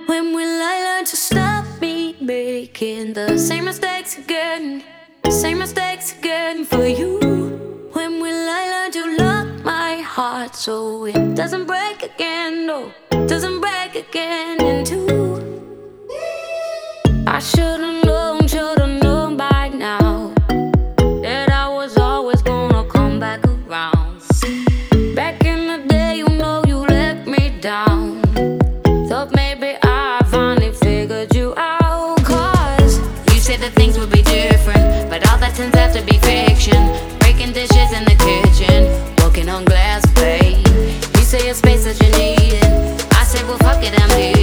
When will I learn to stop me making the same mistakes again? Same mistakes again for you. When will I learn to lock my heart so it doesn't break again? No, doesn't break again in two. I should've known by now that I was always gonna come back around. Back in the day, you know you let me down. Thought maybe I finally figured you out. Cause you said that things would be different, but all that turns out to be fiction. Breaking dishes in the kitchen, walking on glass, babe. You say a space that you need it, I say well fuck it, I'm here.